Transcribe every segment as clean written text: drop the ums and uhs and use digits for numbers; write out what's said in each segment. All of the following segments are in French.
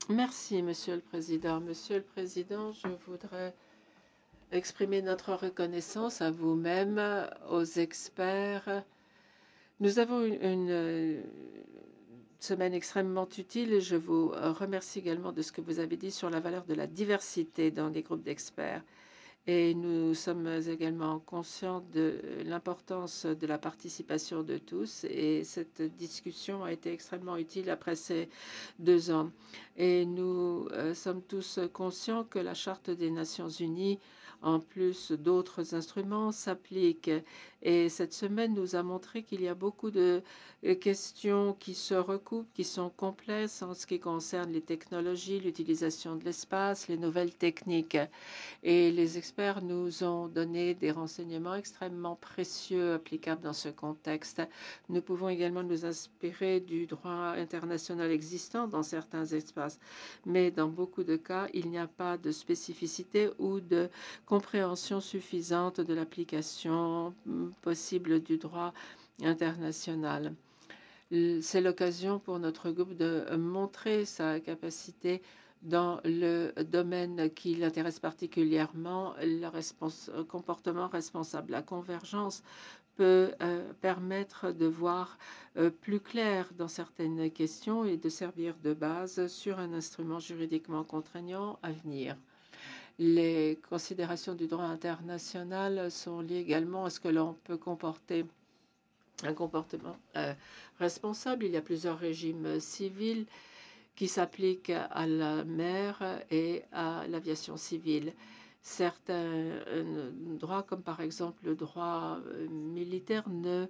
Merci, Monsieur le Président. Monsieur le Président, je voudrais exprimer notre reconnaissance à vous-même, aux experts. Nous avons une semaine extrêmement utile et je vous remercie également de ce que vous avez dit sur la valeur de la diversité dans les groupes d'experts. Et nous sommes également conscients de l'importance de la participation de tous. Et cette discussion a été extrêmement utile après ces 2 ans. Et nous sommes tous conscients que la Charte des Nations Unies, en plus d'autres instruments, s'applique. Et cette semaine nous a montré qu'il y a beaucoup de questions qui se recoupent, qui sont complexes en ce qui concerne les technologies, l'utilisation de l'espace, les nouvelles techniques. Et les experts nous ont donné des renseignements extrêmement précieux applicables dans ce contexte. Nous pouvons également nous inspirer du droit international existant dans certains espaces, mais dans beaucoup de cas, il n'y a pas de spécificité ou de compréhension suffisante de l'application possible du droit international. C'est l'occasion pour notre groupe de montrer sa capacité dans le domaine qui l'intéresse particulièrement, le comportement responsable. La convergence peut permettre de voir plus clair dans certaines questions et de servir de base sur un instrument juridiquement contraignant à venir. Les considérations du droit international sont liées également à ce que l'on peut comporter un comportement responsable. Il y a plusieurs régimes civils qui s'appliquent à la mer et à l'aviation civile. Certains droits, comme par exemple le droit militaire,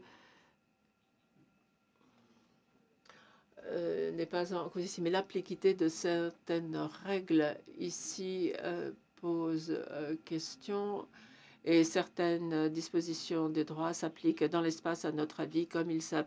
n'est pas en cause ici, mais l'appliquité de certaines règles ici pose question. Et certaines dispositions des droits s'appliquent dans l'espace, à notre avis, comme il s'applique